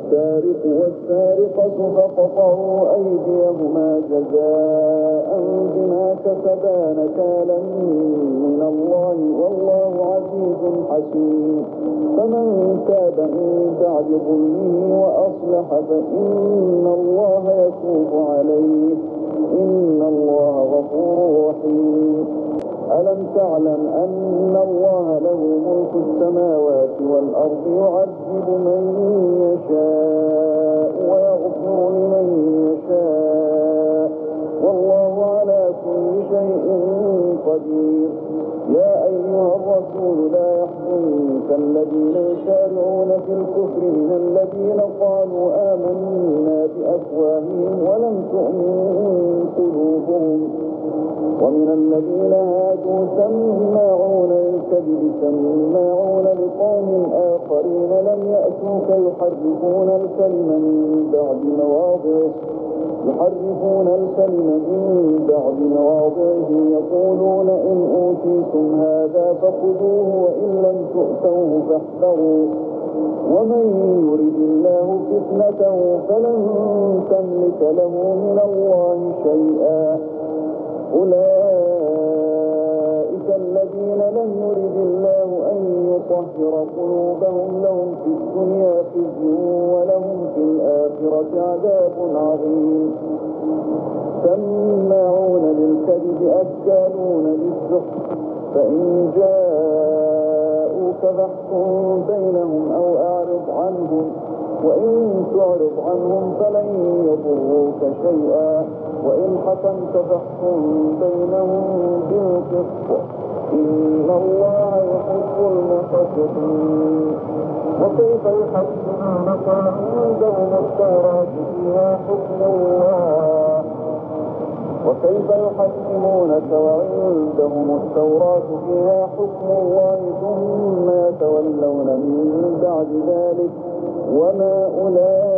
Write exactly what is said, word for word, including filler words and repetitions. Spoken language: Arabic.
السارق والسارقة فقطعوا أيديهما جزاء بما كسبا نكالا من الله والله عزيز حكيم. فمن تاب من بعد ظلمه وأصلح فإن الله يتوب عليه إن الله غفور رحيم. ألم تعلم أن الله له ملك السماوات والأرض يعذب من يشاء ويغفر لمن يشاء والله على كل شيء قدير. يا أيها الرسول لا يحزنك الذين يسارعون في الكفر من الذين قالوا آمنا بأفواههم ولم تؤمن قلوبهم ومن الذين هادوا سماعون للكذب سماعون لقوم آخرين لم يأتوك يحرفون الكلم من بعد مواضعه يحرفون الكلم من بعد مواضعه يقولون إن أوتيتم هذا فخذوه وإن لم تؤتوه فاحذروا ومن يرد الله فتنته فلن تملك له من الله شيئا. أولئك الذين لم يرد الله أن يطهر قلوبهم لهم في الدنيا خزي ولهم في الآخرة عذاب عظيم. سماعون للكذب أكالون للسحت فإن جاءوك فاحكم بينهم أو أعرض عنهم وإن تعرض عنهم فلن يضروك شيئا وإن حكمت فاحكم بينهم بالقسط إن الله يحب المقسطين. وكيف يحكمونك وعندهم التوراة فيها حكم الله وكيف يحكمونك وعندهم التوراة فيها حكم الله ثم يتولون من بعد ذلك وما أولئك